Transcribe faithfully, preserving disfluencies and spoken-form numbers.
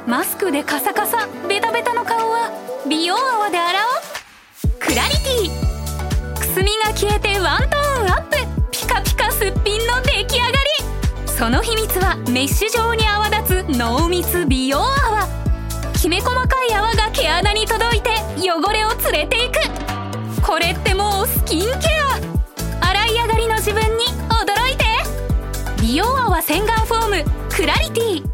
マスクでカサカサベタベタの顔は美容泡で洗おう。クラリティ、くすみが消えてワントーンアップ、ピカピカすっぴんの出来上がり。その秘密はメッシュ状に泡立つ濃密美容泡。きめ細かい泡が毛穴に届いて汚れを連れていく。これってもうスキンケア。洗い上がりの自分に驚いて。美容泡洗顔フォームクラリティ。